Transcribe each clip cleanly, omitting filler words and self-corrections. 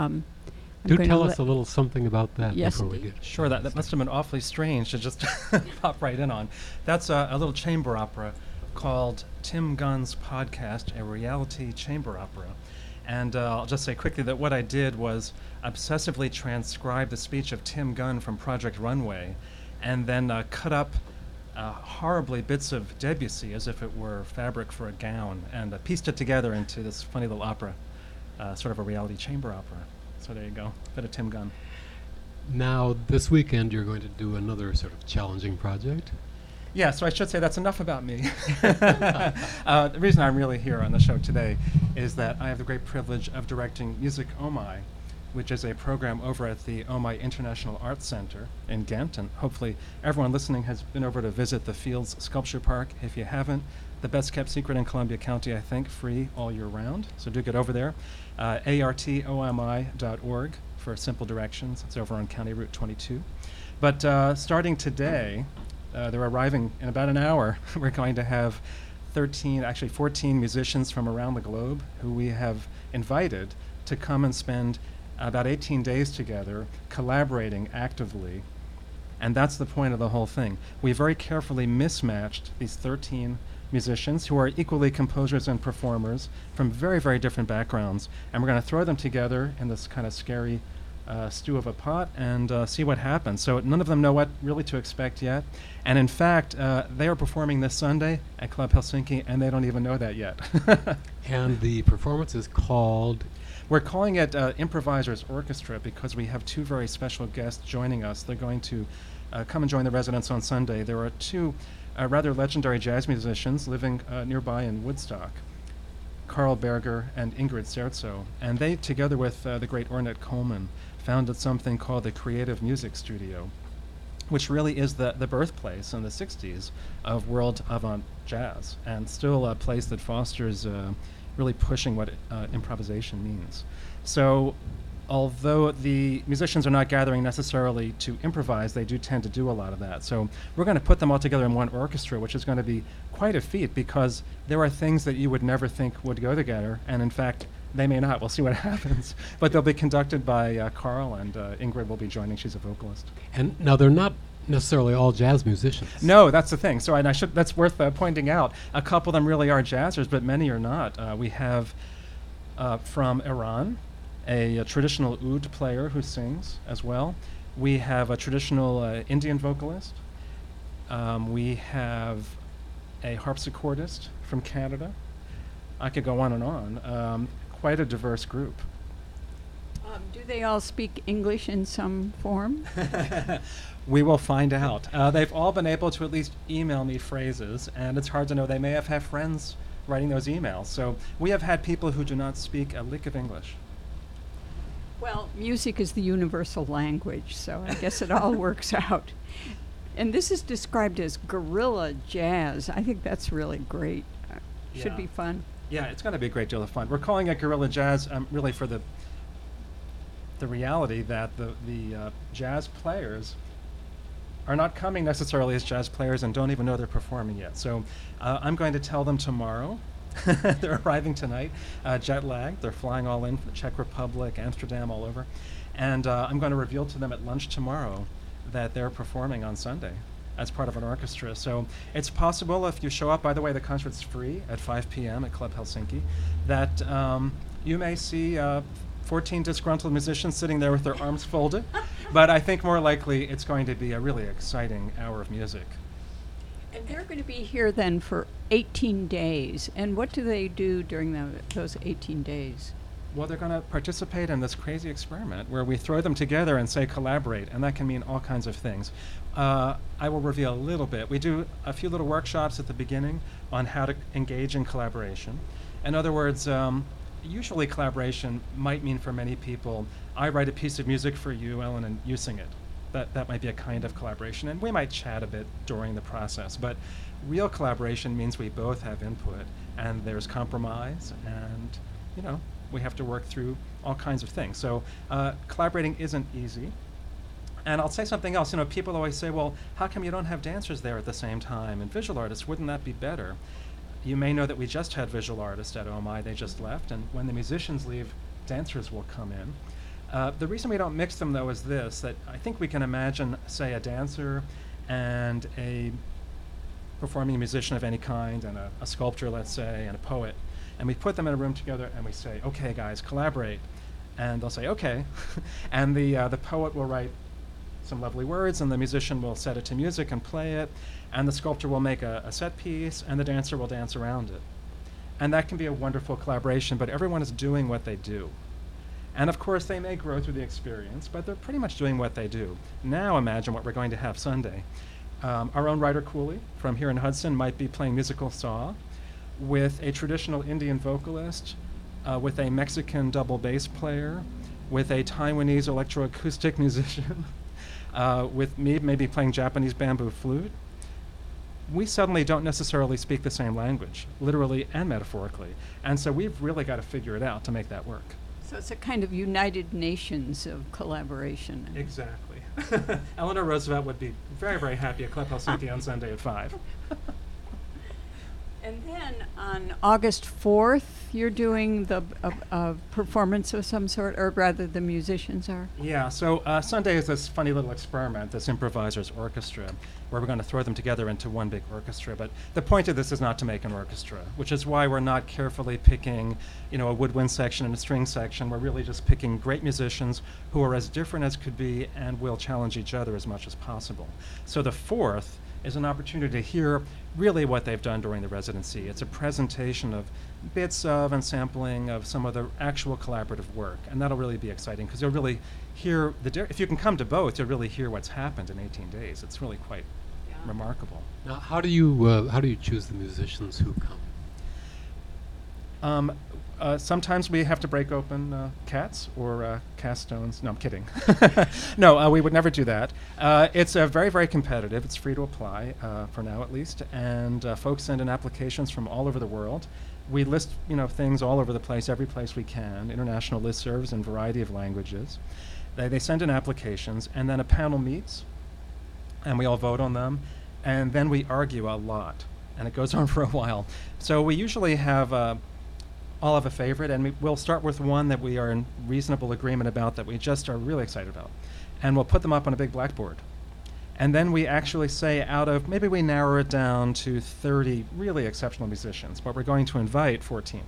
Do tell us a little something about that before we indeed. get. Sure, that must have been awfully strange to just pop right in on. That's a little chamber opera called Tim Gunn's Podcast, a reality chamber opera. And I'll just say quickly that what I did was obsessively transcribe the speech of Tim Gunn from Project Runway and then cut up horribly bits of Debussy as if it were fabric for a gown and pieced it together into this funny little opera, sort of a reality chamber opera. So there you go, bit of Tim Gunn. Now, this weekend, you're going to do another sort of challenging project. Yeah, so I should say that's enough about me. The reason I'm really here on the show today is that I have the great privilege of directing Music OMI, which is a program over at the OMI International Arts Center in Ghent. And hopefully everyone listening has been over to visit the Fields Sculpture Park. If you haven't, the best kept secret in Columbia County, I think, free all year round. So do get over there. artomi.org for simple directions. It's over on County Route 22. But starting today, they're arriving in about an hour. We're going to have 14 musicians from around the globe who we have invited to come and spend about 18 days together collaborating actively. And that's the point of the whole thing. We very carefully mismatched these 13 musicians who are equally composers and performers from very, very different backgrounds. And we're going to throw them together in this kind of scary stew of a pot and see what happens. So none of them know what really to expect yet. And in fact, they are performing this Sunday at Club Helsinki, and they don't even know that yet. And the performance is called? We're calling it Improvisers Orchestra because we have two very special guests joining us. They're going to come and join the residents on Sunday. There are two rather legendary jazz musicians living nearby in Woodstock, Carl Berger and Ingrid Serzo. And they, together with the great Ornette Coleman, founded something called the Creative Music Studio, which really is the birthplace in the 60s of world avant jazz, and still a place that fosters really pushing what improvisation means. So although the musicians are not gathering necessarily to improvise, they do tend to do a lot of that. So we're going to put them all together in one orchestra, which is going to be quite a feat because there are things that you would never think would go together, and in fact, they may not. We'll see what happens. But they'll be conducted by Carl, and Ingrid will be joining. She's a vocalist. And now they're not necessarily all jazz musicians. No, that's the thing. So that's worth pointing out. A couple of them really are jazzers, but many are not. We have from Iran, a traditional oud player who sings as well. We have a traditional Indian vocalist. We have a harpsichordist from Canada. I could go on and on. Quite a diverse group. Do they all speak English in some form? We will find out. They've all been able to at least email me phrases, and it's hard to know. They may have had friends writing those emails. So we have had people who do not speak a lick of English. Well, music is the universal language, so I guess it all works out. And this is described as guerrilla jazz. I think that's really great. Should be fun. Yeah, it's going to be a great deal of fun. We're calling it guerrilla jazz really for the reality that the jazz players are not coming necessarily as jazz players and don't even know they're performing yet. So I'm going to tell them tomorrow. They're arriving tonight, jet lagged. They're flying all in from the Czech Republic, Amsterdam, all over. And I'm going to reveal to them at lunch tomorrow that they're performing on Sunday as part of an orchestra. So it's possible if you show up, by the way, the concert's free at 5 p.m. at Club Helsinki, that you may see 14 disgruntled musicians sitting there with their arms folded. But I think more likely it's going to be a really exciting hour of music. And they're going to be here then for 18 days. And what do they do during those 18 days? Well, they're going to participate in this crazy experiment where we throw them together and say collaborate, and that can mean all kinds of things. I will reveal a little bit. We do a few little workshops at the beginning on how to engage in collaboration. In other words, usually collaboration might mean for many people, I write a piece of music for you, Ellen, and you sing it. That might be a kind of collaboration, and we might chat a bit during the process. But real collaboration means we both have input, and there's compromise, and we have to work through all kinds of things. So collaborating isn't easy. And I'll say something else. People always say, well, how come you don't have dancers there at the same time? And visual artists, wouldn't that be better? You may know that we just had visual artists at OMI. They just left. And when the musicians leave, dancers will come in. The reason we don't mix them, though, is this, that I think we can imagine, say, a dancer and a performing musician of any kind, and a sculptor, let's say, and a poet, and we put them in a room together and we say, okay, guys, collaborate. And they'll say, okay. And the poet will write some lovely words, and the musician will set it to music and play it, and the sculptor will make a set piece, and the dancer will dance around it. And that can be a wonderful collaboration, but everyone is doing what they do. And of course, they may grow through the experience, but they're pretty much doing what they do. Now imagine what we're going to have Sunday. Our own Ryder Cooley from here in Hudson might be playing musical saw with a traditional Indian vocalist, with a Mexican double bass player, with a Taiwanese electroacoustic musician, with me maybe playing Japanese bamboo flute. We suddenly don't necessarily speak the same language, literally and metaphorically. And so we've really got to figure it out to make that work. So it's a kind of United Nations of collaboration. Exactly. Eleanor Roosevelt would be very, very happy at Club Helsinki on Sunday at 5. And then on August 4th, you're doing the performance of some sort, or rather the musicians are? Yeah, so Sunday is this funny little experiment, this improvisers orchestra, where we're going to throw them together into one big orchestra. But the point of this is not to make an orchestra, which is why we're not carefully picking, a woodwind section and a string section. We're really just picking great musicians who are as different as could be and will challenge each other as much as possible. So the 4th is an opportunity to hear really what they've done during the residency. It's a presentation of bits of and sampling of some of the actual collaborative work, and that'll really be exciting because you'll really hear if you can come to both, you'll really hear what's happened in 18 days. It's really quite remarkable. Now, how do you choose the musicians who come? Sometimes we have to break open cats or cast stones. No, I'm kidding. No, we would never do that. It's very, very competitive. It's free to apply, for now at least. And folks send in applications from all over the world. We list, things all over the place, every place we can, international listservs in a variety of languages. They send in applications, and then a panel meets, and we all vote on them. And then we argue a lot, and it goes on for a while. So we usually have all have a favorite, and we'll start with one that we are in reasonable agreement about, that we just are really excited about. And we'll put them up on a big blackboard. And then we actually say maybe we narrow it down to 30 really exceptional musicians, but we're going to invite 14.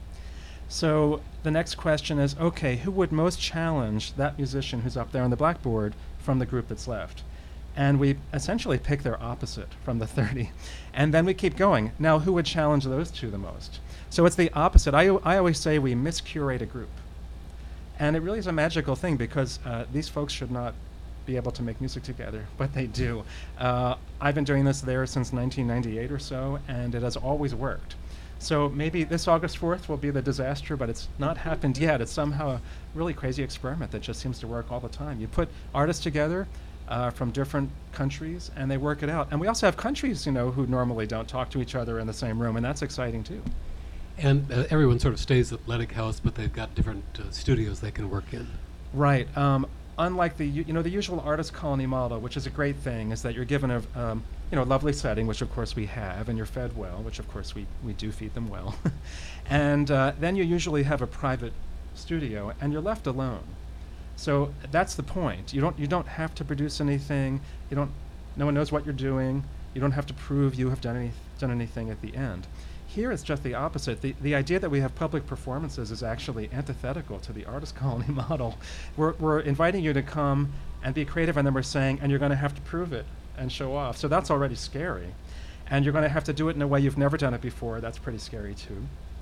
So the next question is, okay, who would most challenge that musician who's up there on the blackboard from the group that's left? And we essentially pick their opposite from the 30. And then we keep going. Now, who would challenge those two the most? So it's the opposite. I always say we miscurate a group. And it really is a magical thing because these folks should not be able to make music together, but they do. I've been doing this there since 1998 or so, and it has always worked. So maybe this August 4th will be the disaster, but it's not happened yet. It's somehow a really crazy experiment that just seems to work all the time. You put artists together from different countries, and they work it out. And we also have countries, who normally don't talk to each other in the same room, and that's exciting too. And everyone sort of stays at Ledig House, but they've got different studios they can work in. Right. Unlike the usual artist colony model, which is a great thing, is that you're given a lovely setting, which of course we have, and you're fed well, which of course we do feed them well. And then you usually have a private studio, and you're left alone. So that's the point. You don't have to produce anything. No one knows what you're doing. You don't have to prove you have done anything at the end. Here it's just the opposite. The idea that we have public performances is actually antithetical to the artist colony model. We're inviting you to come and be creative, and then we're saying, and you're going to have to prove it and show off. So that's already scary. And you're going to have to do it in a way you've never done it before. That's pretty scary too.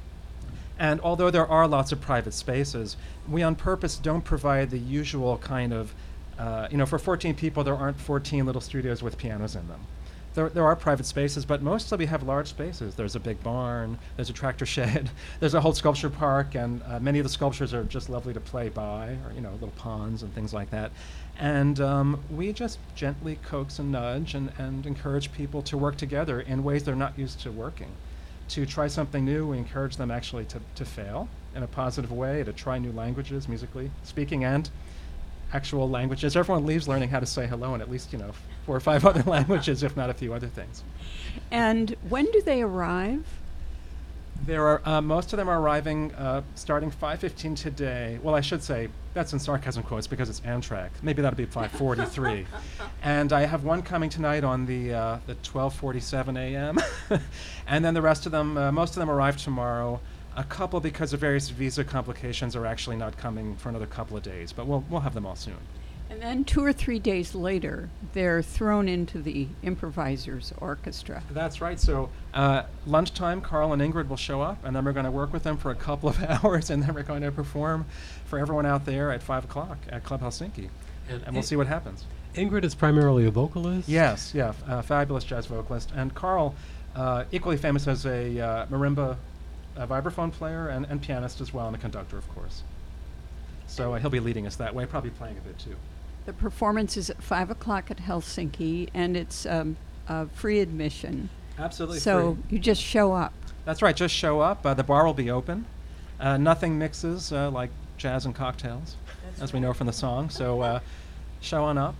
And although there are lots of private spaces, we on purpose don't provide the usual kind of, for 14 people, there aren't 14 little studios with pianos in them. There are private spaces, but mostly we have large spaces. There's a big barn, there's a tractor shed, there's a whole sculpture park, and many of the sculptures are just lovely to play by, or little ponds and things like that. And we just gently coax and nudge and encourage people to work together in ways they're not used to working. To try something new, we encourage them actually to fail in a positive way, to try new languages, musically speaking, and actual languages. Everyone leaves learning how to say hello in at least 4 or 5 other languages, if not a few other things. And when do they arrive? There are most of them are arriving starting 5:15 today. Well, I should say That's in sarcasm quotes because it's Amtrak. Maybe that'll be 5:43. And I have one coming tonight on the 12:47 a.m. And then the rest of them, most of them arrive tomorrow. A couple, because of various visa complications, are actually not coming for another couple of days, but we'll have them all soon. And then 2 or 3 days later, they're thrown into the improvisers orchestra. That's right. So lunchtime, Carl and Ingrid will show up, and then we're going to work with them for a couple of hours, and then we're going to perform for everyone out there at 5 o'clock at Club Helsinki, and we'll see what happens. Ingrid is primarily a vocalist? Yes, yeah, fabulous jazz vocalist. And Carl, equally famous as a marimba vibraphone player and pianist as well, and a conductor, of course. So he'll be leading us that way, probably playing a bit too. The performance is at 5 o'clock at Helsinki, and it's free admission. Absolutely So free. you just show up. That's right, just show up. The bar will be open. Nothing mixes like jazz and cocktails, as we know from the song. So show on up,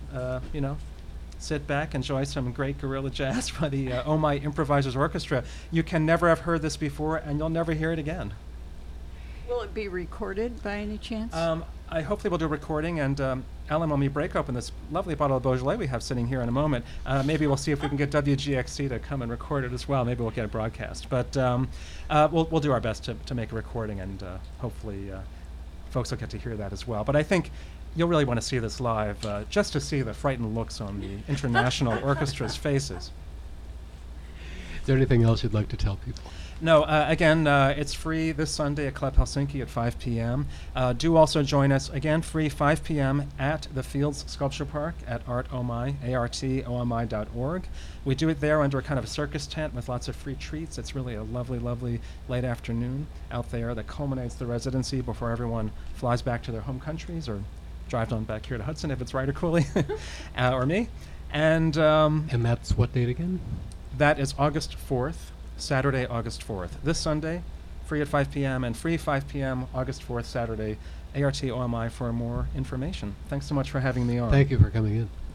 sit back, enjoy some great guerrilla jazz by the Oh My Improvisers Orchestra. You can never have heard this before, and you'll never hear it again. Will it be recorded by any chance? I hopefully will do a recording, and Ellen, when we break open this lovely bottle of Beaujolais we have sitting here in a moment, maybe we'll see if we can get WGXC to come and record it as well. Maybe we'll get a broadcast. But we'll do our best to make a recording, and hopefully folks will get to hear that as well. But I think you'll really want to see this live just to see the frightened looks on the international orchestra's faces. Is there anything else you'd like to tell people? No, again, it's free this Sunday at Club Helsinki at 5 p.m. Do also join us, again, free 5 p.m. at the Fields Sculpture Park at ArtOMI, artomi.org. We do it there under a kind of a circus tent with lots of free treats. It's really a lovely, lovely late afternoon out there that culminates the residency before everyone flies back to their home countries or drives on back here to Hudson if it's Ryder Cooley or me. And that's what date again? that is August 4th. Saturday, August 4th. This Sunday, free at 5 p.m. and free 5 p.m. August 4th, Saturday, ARTOMI for more information. Thanks so much for having me on. Thank you for coming in.